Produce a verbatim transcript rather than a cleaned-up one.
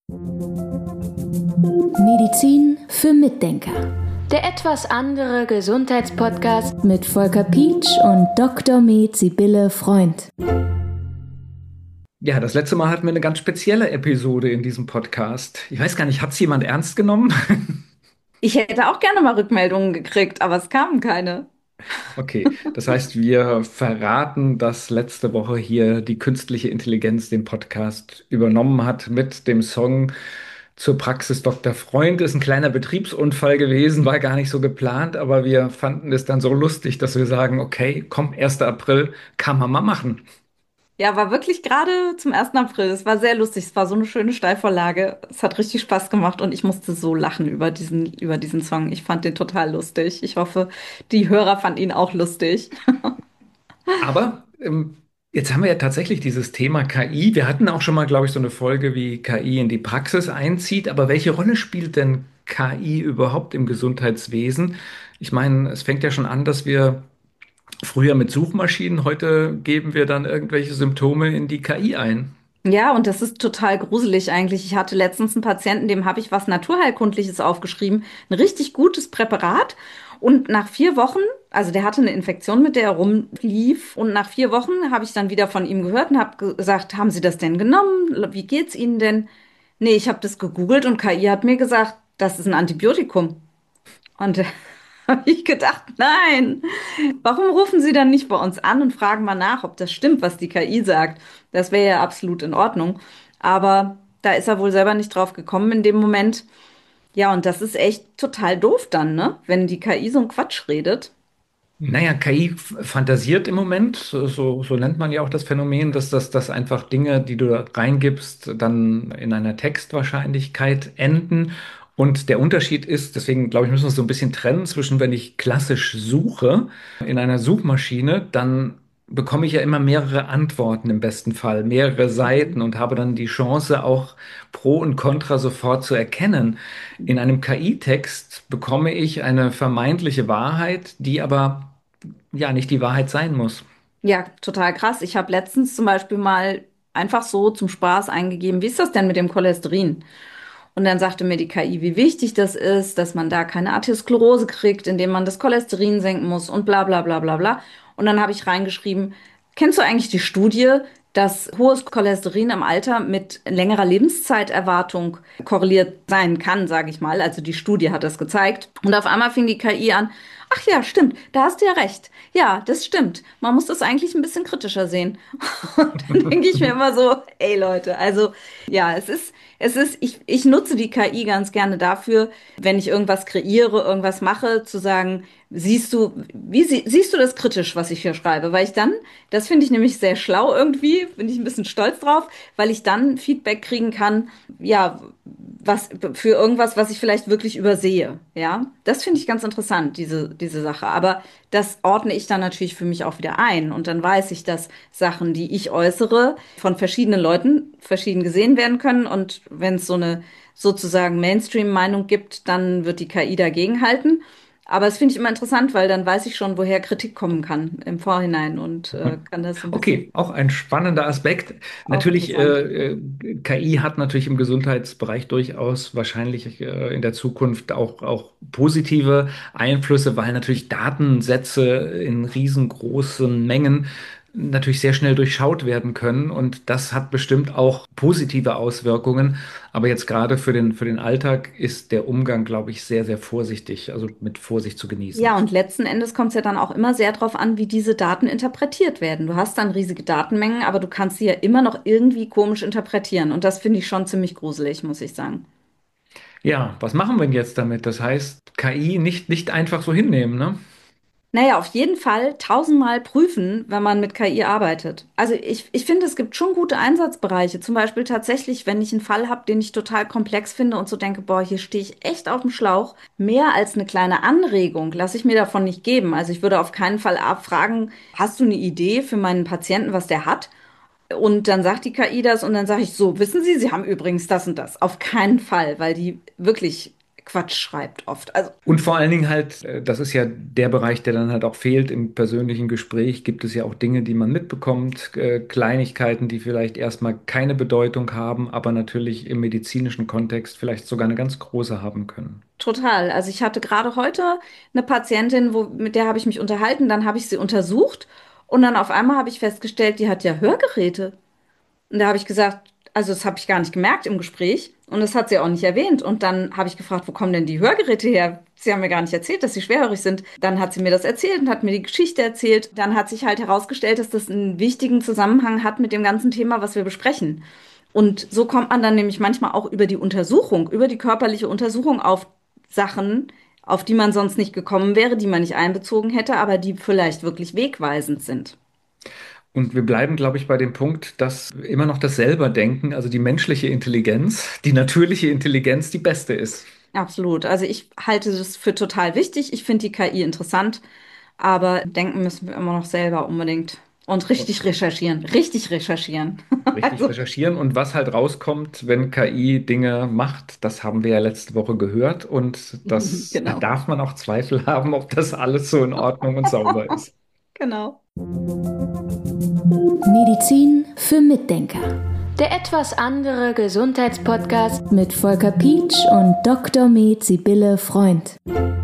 Medizin für Mitdenker. Der etwas andere Gesundheitspodcast mit Volker Pietsch und Doktor Med Sibylle Freund. Ja, das letzte Mal hatten wir eine ganz spezielle Episode in diesem Podcast. Ich weiß gar nicht, hat es jemand ernst genommen? Ich hätte auch gerne mal Rückmeldungen gekriegt, aber es kamen keine. Okay, das heißt, wir verraten, dass letzte Woche hier die künstliche Intelligenz den Podcast übernommen hat mit dem Song zur Praxis Doktor Freund. Ist ein kleiner Betriebsunfall gewesen, war gar nicht so geplant, aber wir fanden es dann so lustig, dass wir sagen, okay, komm, erster April, kann man mal machen. Ja, war wirklich gerade zum ersten April. Es war sehr lustig. Es war so eine schöne Steilvorlage. Es hat richtig Spaß gemacht und ich musste so lachen über diesen, über diesen Song. Ich fand den total lustig. Ich hoffe, die Hörer fanden ihn auch lustig. Aber ähm, jetzt haben wir ja tatsächlich dieses Thema K I. Wir hatten auch schon mal, glaube ich, so eine Folge, wie K I in die Praxis einzieht. Aber welche Rolle spielt denn K I überhaupt im Gesundheitswesen? Ich meine, es fängt ja schon an, dass wir früher mit Suchmaschinen, heute geben wir dann irgendwelche Symptome in die K I ein. Ja, und das ist total gruselig eigentlich. Ich hatte letztens einen Patienten, dem habe ich was Naturheilkundliches aufgeschrieben, ein richtig gutes Präparat. Und nach vier Wochen, also der hatte eine Infektion, mit der er rumlief. Und nach vier Wochen habe ich dann wieder von ihm gehört und habe gesagt, haben Sie das denn genommen? Wie geht's Ihnen denn? Nee, ich habe das gegoogelt und K I hat mir gesagt, das ist ein Antibiotikum. Und da habe ich gedacht, nein, warum rufen Sie dann nicht bei uns an und fragen mal nach, ob das stimmt, was die K I sagt? Das wäre ja absolut in Ordnung. Aber da ist er wohl selber nicht drauf gekommen in dem Moment. Ja, und das ist echt total doof dann, ne? Wenn die K I so einen Quatsch redet. Naja, K I f- fantasiert im Moment, so, so so nennt man ja auch das Phänomen, dass das, dass einfach Dinge, die du da reingibst, dann in einer Textwahrscheinlichkeit enden. Und der Unterschied ist, deswegen glaube ich, müssen wir so ein bisschen trennen zwischen, wenn ich klassisch suche in einer Suchmaschine, dann bekomme ich ja immer mehrere Antworten im besten Fall, mehrere Seiten und habe dann die Chance, auch Pro und Contra sofort zu erkennen. In einem K I-Text bekomme ich eine vermeintliche Wahrheit, die aber ja nicht die Wahrheit sein muss. Ja, total krass. Ich habe letztens zum Beispiel mal einfach so zum Spaß eingegeben, wie ist das denn mit dem Cholesterin? Und dann sagte mir die K I, wie wichtig das ist, dass man da keine Arteriosklerose kriegt, indem man das Cholesterin senken muss und bla bla bla bla bla. Und dann habe ich reingeschrieben, kennst du eigentlich die Studie, dass hohes Cholesterin im Alter mit längerer Lebenszeiterwartung korreliert sein kann, sage ich mal. Also die Studie hat das gezeigt. Und auf einmal fing die K I an, ach ja, stimmt, da hast du ja recht. Ja, das stimmt. Man muss das eigentlich ein bisschen kritischer sehen. Und dann denke ich mir immer so, ey Leute, also ja, es ist, es ist, ich, ich nutze die K I ganz gerne dafür, wenn ich irgendwas kreiere, irgendwas mache, zu sagen, siehst du, wie sie, siehst du das kritisch, was ich hier schreibe? Weil ich dann, das finde ich nämlich sehr schlau irgendwie, bin ich ein bisschen stolz drauf, weil ich dann Feedback kriegen kann, ja, was für irgendwas, was ich vielleicht wirklich übersehe. Ja, das finde ich ganz interessant, diese, diese Sache. Aber das ordne ich dann natürlich für mich auch wieder ein. Und dann weiß ich, dass Sachen, die ich äußere, von verschiedenen Leuten verschieden gesehen werden können. Und wenn es so eine sozusagen Mainstream-Meinung gibt, dann wird die K I dagegen halten. Aber das finde ich immer interessant, weil dann weiß ich schon, woher Kritik kommen kann im Vorhinein und äh, kann das so ein bisschen Okay, auch ein spannender Aspekt. auch Natürlich, interessant. äh, äh, K I hat natürlich im Gesundheitsbereich durchaus wahrscheinlich äh, in der Zukunft auch, auch positive Einflüsse, weil natürlich Datensätze in riesengroßen Mengen natürlich sehr schnell durchschaut werden können. Und das hat bestimmt auch positive Auswirkungen. Aber jetzt gerade für den, für den Alltag ist der Umgang, glaube ich, sehr, sehr vorsichtig, also mit Vorsicht zu genießen. Ja, und letzten Endes kommt es ja dann auch immer sehr darauf an, wie diese Daten interpretiert werden. Du hast dann riesige Datenmengen, aber du kannst sie ja immer noch irgendwie komisch interpretieren. Und das finde ich schon ziemlich gruselig, muss ich sagen. Ja, was machen wir denn jetzt damit? Das heißt, K I nicht, nicht einfach so hinnehmen, ne? Naja, auf jeden Fall tausendmal prüfen, wenn man mit K I arbeitet. Also ich, ich finde, es gibt schon gute Einsatzbereiche. Zum Beispiel tatsächlich, wenn ich einen Fall habe, den ich total komplex finde und so denke, boah, hier stehe ich echt auf dem Schlauch. Mehr als eine kleine Anregung lasse ich mir davon nicht geben. Also ich würde auf keinen Fall abfragen, hast du eine Idee für meinen Patienten, was der hat? Und dann sagt die K I das und dann sage ich so, wissen Sie, Sie haben übrigens das und das. Auf keinen Fall, weil die wirklich Quatsch schreibt oft. Also Und vor allen Dingen halt, äh, das ist ja der Bereich, der dann halt auch fehlt im persönlichen Gespräch, gibt es ja auch Dinge, die man mitbekommt, äh, Kleinigkeiten, die vielleicht erstmal keine Bedeutung haben, aber natürlich im medizinischen Kontext vielleicht sogar eine ganz große haben können. total. Also ich hatte gerade heute eine Patientin, wo, mit der habe ich mich unterhalten, dann habe ich sie untersucht und dann auf einmal habe ich festgestellt, die hat ja Hörgeräte. Und da habe ich gesagt, also das habe ich gar nicht gemerkt im Gespräch und das hat sie auch nicht erwähnt. Und dann habe ich gefragt, wo kommen denn die Hörgeräte her? Sie haben mir gar nicht erzählt, dass sie schwerhörig sind. Dann hat sie mir das erzählt und hat mir die Geschichte erzählt. Dann hat sich halt herausgestellt, dass das einen wichtigen Zusammenhang hat mit dem ganzen Thema, was wir besprechen. Und so kommt man dann nämlich manchmal auch über die Untersuchung, über die körperliche Untersuchung auf Sachen, auf die man sonst nicht gekommen wäre, die man nicht einbezogen hätte, aber die vielleicht wirklich wegweisend sind. Und wir bleiben, glaube ich, bei dem Punkt, dass immer noch das Selberdenken, also die menschliche Intelligenz, die natürliche Intelligenz die beste ist. Absolut. Also ich halte das für total wichtig. Ich finde die K I interessant, aber denken müssen wir immer noch selber unbedingt. Und richtig recherchieren. Richtig recherchieren. Richtig Also, recherchieren und was halt rauskommt, wenn K I Dinge macht, das haben wir ja letzte Woche gehört und das, da genau. darf man auch Zweifel haben, ob das alles so in Ordnung und sauber ist. Genau. Medizin für Mitdenker. Der etwas andere Gesundheitspodcast mit Volker Pietsch und Doktor Med Sibylle Freund.